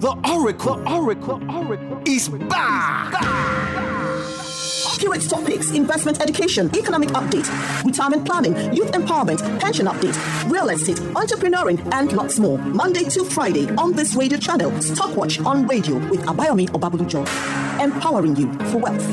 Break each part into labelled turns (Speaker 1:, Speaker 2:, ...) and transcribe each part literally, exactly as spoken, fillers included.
Speaker 1: The Oracle, the Oracle, the Oracle is back.
Speaker 2: Accurate topics, investment education, economic update, retirement planning, youth empowerment, pension update, real estate, entrepreneuring, and lots more. Monday to Friday on this radio channel. Stockwatch on radio with Abayomi Obabulujo. Empowering you for wealth.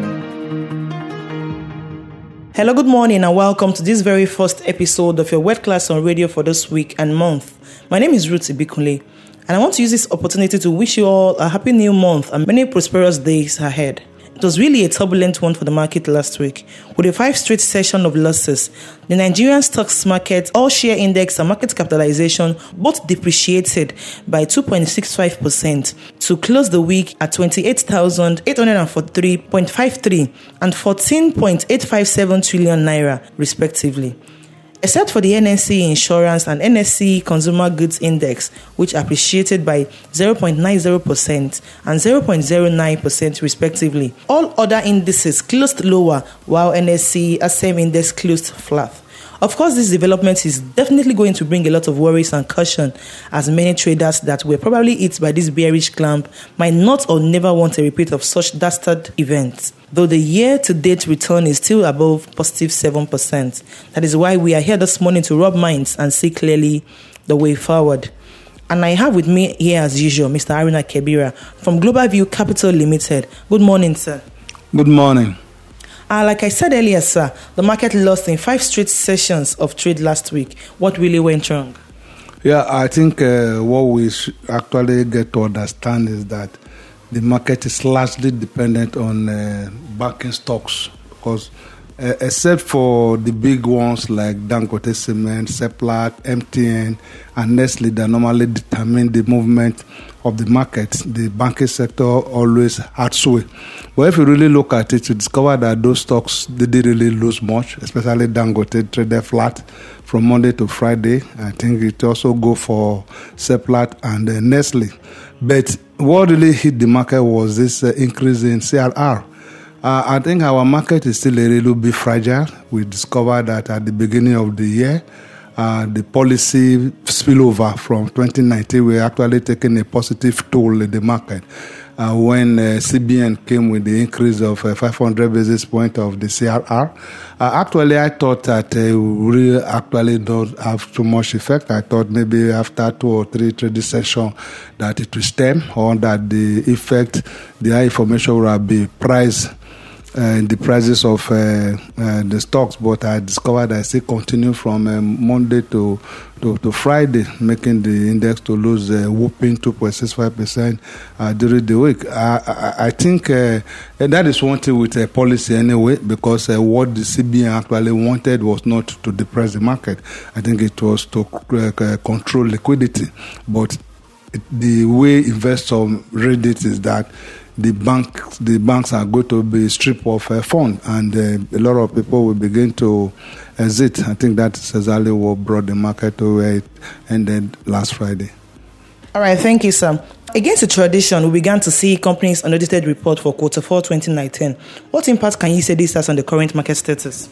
Speaker 3: Hello, good morning, and welcome to this very first episode of your Word Class on Radio for this week and month. My name is Ruth Ibikunle, and I want to use this opportunity to wish you all a happy new month and many prosperous days ahead. It was really a turbulent one for the market last week. With a five straight session of losses, the Nigerian stocks market, all share index and market capitalization both depreciated by two point six five percent to close the week at twenty-eight thousand eight hundred forty-three point five three and fourteen point eight five seven trillion naira, respectively. Except for the N S C Insurance and N S C Consumer Goods Index, which appreciated by zero point nine zero percent and zero point zero nine percent respectively. All other indices closed lower, while N S C S M Index closed flat. Of course, this development is definitely going to bring a lot of worries and caution, as many traders that were probably hit by this bearish clamp might not or never want a repeat of such dastard events. Though the year-to-date return is still above positive seven percent. That is why we are here this morning to rub minds and see clearly the way forward. And I have with me here, as usual, Mister Haruna Kebira from Global View Capital Limited. Good morning, sir.
Speaker 4: Good morning.
Speaker 3: Uh, like I said earlier, sir, the market lost in five straight sessions of trade last week. What really went wrong?
Speaker 4: Yeah, I think uh, what we actually get to understand is that the market is largely dependent on uh, banking stocks, because uh, except for the big ones like Dangote Cement, Seplat, M T N, and Nestle that normally determine the movement of the market, the banking sector always had sway. But if you really look at it, you discover that those stocks they didn't really lose much, especially Dangote traded flat from Monday to Friday. I think it also go for Seplat and uh, Nestle. But what really hit the market was this uh, increase in C R R. Uh, I think our market is still a little bit fragile. We discovered that at the beginning of the year, uh, the policy spillover from twenty nineteen, we're actually taking a positive toll in the market. Uh, when uh, C B N came with the increase of uh, five hundred basis points of the C R R, uh, actually I thought that uh, we really actually don't have too much effect. I thought maybe after two or three trading sessions that it will stem, or that the effect, the high information will be priced Uh, the prices of uh, uh, the stocks, but I discovered I still continue from um, Monday to, to to Friday, making the index to lose a uh, whooping two point six five percent uh, during the week. I, I, I think uh, that is one thing with a uh, policy anyway, because uh, what the C B N actually wanted was not to depress the market. I think it was to uh, control liquidity, but it, the way investors read it is that the bank, the banks are going to be stripped of a fund, and uh, a lot of people will begin to exit. I think that is exactly what brought the market to where it ended last Friday.
Speaker 3: All right, thank you, sir. Against the tradition, we began to see companies' unaudited report for quarter four twenty nineteen. What impact can you say this has on the current market status?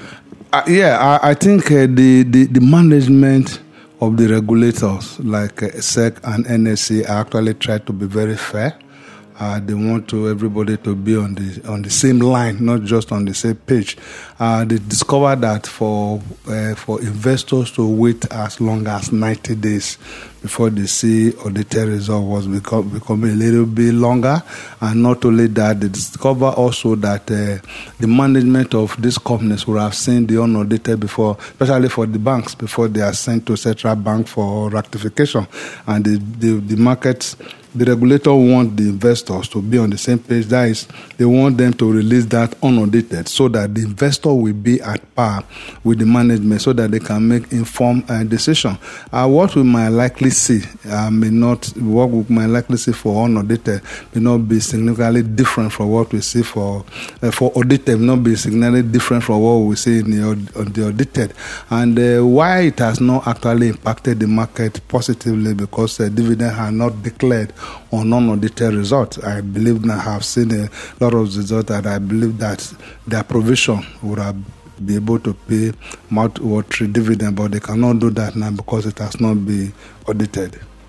Speaker 4: Uh, yeah, I, I think uh, the, the, the management of the regulators like uh, S E C and N S C actually try to be very fair. Uh, they want to everybody to be on the on the same line, not just on the same page. Uh, they discovered that for uh, for investors to wait as long as ninety days before they see audited result was become becoming a little bit longer, and not only that, they discover also that uh, the management of these companies would have seen the unaudited before, especially for the banks, before they are sent to Central Bank for ratification, and the the, the markets. The regulator wants the investors to be on the same page. That is, they want them to release that unaudited so that the investor will be at par with the management so that they can make informed uh, decision. Uh, what we might likely see uh, may not, what we might likely see for unaudited may not be significantly different from what we see for uh, for audited, may not be significantly different from what we see in the, on the audited. And uh, why it has not actually impacted the market positively, because the uh, dividend has not declared on non-audited results. I believe I have seen a lot of results that I believe that their provision would have be able to pay mouth-watering dividend, but they cannot do that now because it has not been audited.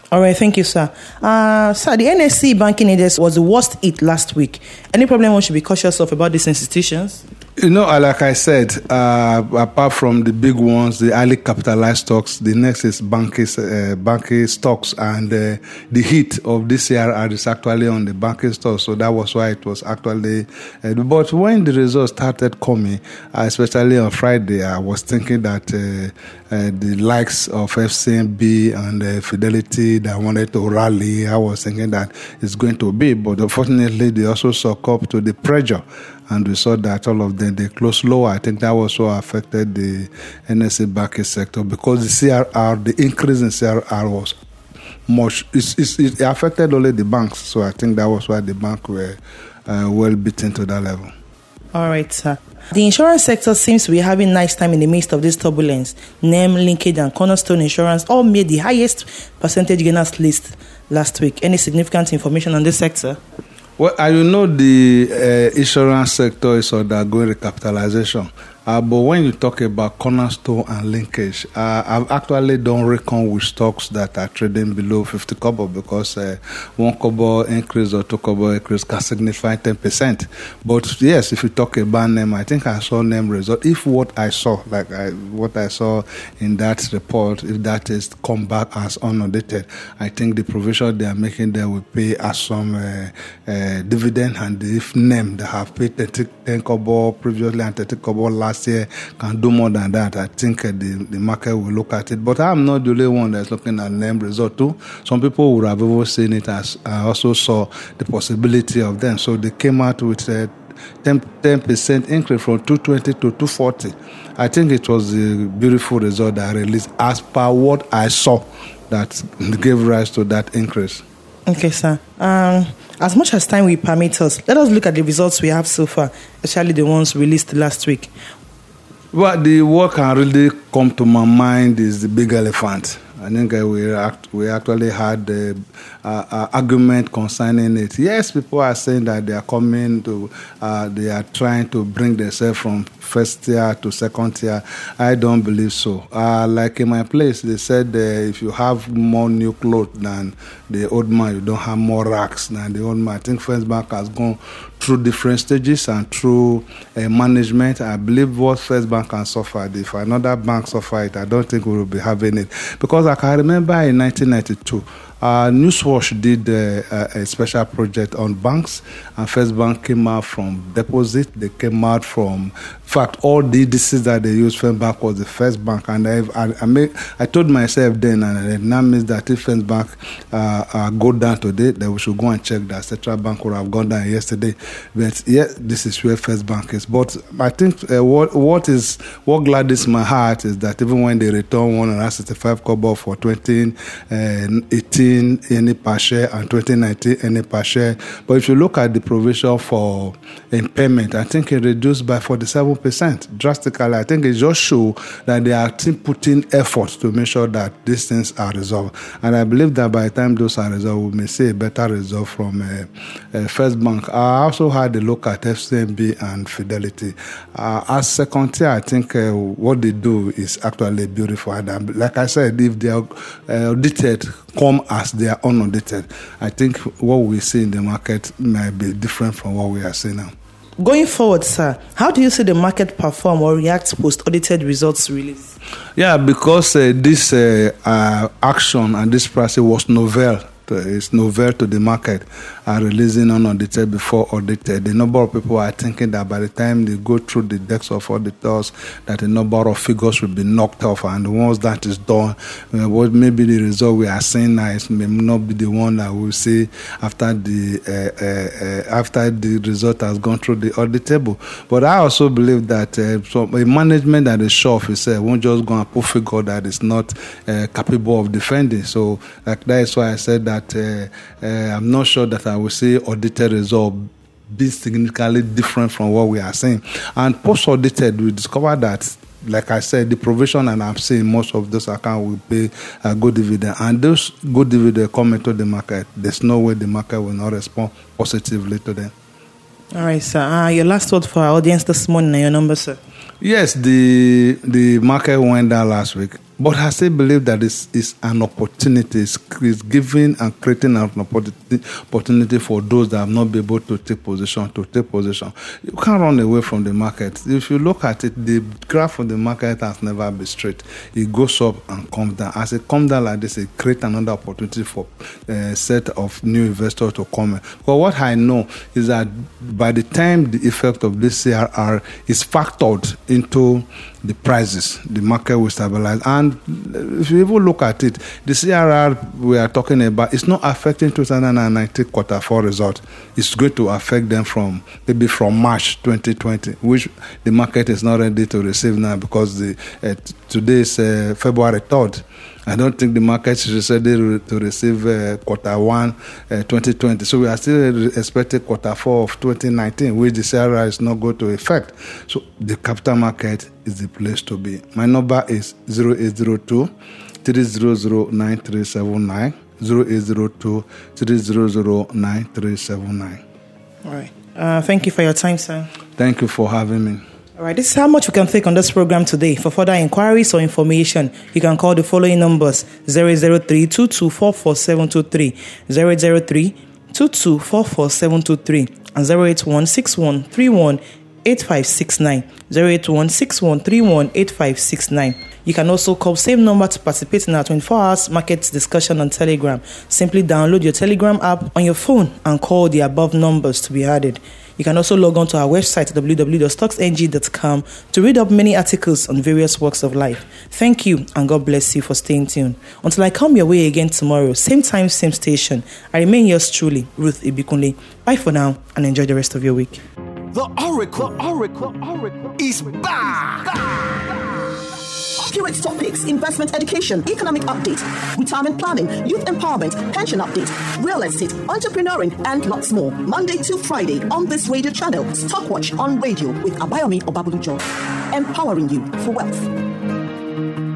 Speaker 3: All right, thank you, sir. Uh, sir, the N S C banking index was the worst hit last week. Any problem we should be cautious of about these institutions?
Speaker 4: You know, like I said, uh, apart from the big ones, the highly capitalized stocks, the next is banking, uh, banking stocks, and uh, the hit of this year is actually on the banking stocks. So that was why it was actually. Uh, but when the results started coming, uh, especially on Friday, I was thinking that uh, uh, the likes of F C M B and uh, Fidelity that wanted to rally, I was thinking that it's going to be. But unfortunately, they also succumbed to the pressure. And we saw that all of them, they closed lower. I think that also affected the N S C banking sector because the C R R, the increase in C R R was much. It's, it's, it affected only the banks. So I think that was why the bank were uh, well beaten to that level.
Speaker 3: All right, sir. The insurance sector seems to be having nice time in the midst of this turbulence. NEM, Linkage, and Cornerstone Insurance all made the highest percentage gainers list last week. Any significant information on this sector?
Speaker 4: Well, I know the uh, insurance sector is undergoing recapitalization. Uh, but when you talk about Cornerstone and Linkage, uh, I've actually done reckon with stocks that are trading below fifty kobo because uh, one kobo increase or two kobo increase can signify ten percent. But yes, if you talk about NEM, I think I saw NEM result. If what I saw, like I, what I saw in that report, if that is come back as unaudited, I think the provision they are making there will pay as some uh, uh, dividend. And if NEM, they have paid ten kobo previously and thirty kobo last year can do more than that, I think uh, the, the market will look at it. But I'm not the only one that's looking at NEM result too. Some people would have even seen it as I also saw the possibility of them. So they came out with a ten percent increase from two twenty to two forty. I think it was a beautiful result that I released as per what I saw that gave rise to that increase.
Speaker 3: Okay, sir. Um, as much as time will permit us, let us look at the results we have so far, especially the ones released last week.
Speaker 4: Well, the what can really come to my mind is the big elephant. I think uh, we act, we actually had the uh, uh, argument concerning it. Yes, people are saying that they are coming to, uh, they are trying to bring themselves from first tier to second tier. I don't believe so. Uh, like in my place, they said uh, if you have more new clothes than the old man, you don't have more racks than the old man. I think First Bank has gone through different stages and through uh, management. I believe what First Bank can suffer, if another bank suffer it, I don't think we will be having it. Because I can remember in nineteen ninety-two, Uh, Newswash did uh, a, a special project on banks, and First Bank came out from deposit. They came out from, in fact, all the indices that they used, First Bank was the first bank. And I, I, I, made, I told myself then, and it now means that if First Bank uh, uh, go down today, then we should go and check that Central Bank would have gone down yesterday. But yeah, this is where First Bank is. But I think uh, what what is what gladdens my heart is that even when they return one hundred sixty-five kobo for twenty eighteen. Any per share and twenty nineteen any per share. But if you look at the provision for impairment, I think it reduced by forty-seven percent drastically. I think it just shows that they are putting effort to make sure that these things are resolved. And I believe that by the time those are resolved, we may see a better result from uh, uh, First Bank. I also had a look at F C M B and Fidelity. Uh, as second tier, I think uh, what they do is actually beautiful. And like I said, if they are uh, audited, come as they are unaudited, I think what we see in the market might be different from what we are seeing now.
Speaker 3: Going forward, sir, how do you see the market perform or react post-audited results release?
Speaker 4: Yeah, because uh, this uh, uh, action and this pricing was novel. It's novel to the market, are releasing unaudited before audited. The number of people are thinking that by the time they go through the decks of auditors, that a number of figures will be knocked off, and once that is done, uh, what maybe the result we are seeing now is may not be the one that we'll see after the uh, uh, uh, after the result has gone through the audit table. But I also believe that uh, so a management that is sure of itself won't just go and put figure that is not uh, capable of defending. So like that is why I said that. Uh, uh, I'm not sure that I will see audited result be significantly different from what we are seeing. And post-audited, we discover that, like I said, the provision, and I'm seeing most of those accounts will pay a good dividend. And those good dividends come into the market. There's no way the market will not respond positively to them.
Speaker 3: All right, sir. Uh, your last word for our audience this morning and your number, sir.
Speaker 4: Yes, the the market went down last week. But I still believe that it's, it's an opportunity. It's, it's giving and creating an opportunity, opportunity for those that have not been able to take position, to take position. You can't run away from the market. If you look at it, the graph of the market has never been straight. It goes up and comes down. As it comes down like this, it creates another opportunity for a set of new investors to come in. But what I know is that by the time the effect of this C R R is factored into the prices, the market will stabilize. And if you even look at it, the C R R we are talking about is not affecting two thousand nineteen quarter four results. It's going to affect them from maybe from March twenty twenty, which the market is not ready to receive now because the uh, today is uh, February third. I don't think the market is ready to receive uh, quarter one uh, twenty twenty. So we are still expecting quarter four of twenty nineteen, which the C R R is not going to affect. So the capital market is the place to be. My number is zero eight zero two, three zero zero, nine three seven nine, zero eight zero two, three zero zero, nine three seven nine.
Speaker 3: All right. Uh, thank you for your time, sir.
Speaker 4: Thank you for having me.
Speaker 3: All right, this is how much we can take on this program today. For further inquiries or information, you can call the following numbers: zero zero three, two two four four seven two three, zero zero three, two two four four seven two three, and zero eight one six one three one eight five six nine, zero eight one six one three one eight five six nine. You can also call same number to participate in our twenty-four hours market discussion on Telegram. Simply download your Telegram app on your phone and call the above numbers to be added. You can also log on to our website w w w dot stocks n g dot com to read up many articles on various walks of life. Thank you, and God bless you for staying tuned. Until I come your way again tomorrow, same time, same station, I remain yours truly, Ruth Ibikunle. Bye for now, and enjoy the rest of your week.
Speaker 1: The Oracle, Oracle, Oracle is back.
Speaker 2: Accurate topics, investment education, economic update, retirement planning, youth empowerment, pension update, real estate, entrepreneuring, and lots more. Monday to Friday on this radio channel. Stockwatch on radio with Abayomi Obabulujo. Empowering you for wealth.